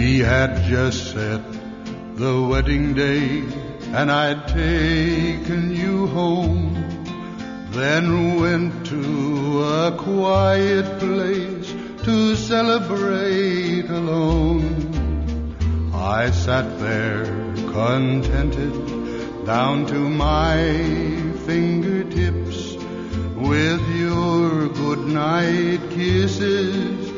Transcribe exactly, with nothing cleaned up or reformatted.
We had just set the wedding day, and I'd taken you home, then went to a quiet place to celebrate alone. I sat there contented down to my fingertips, with your goodnight kisses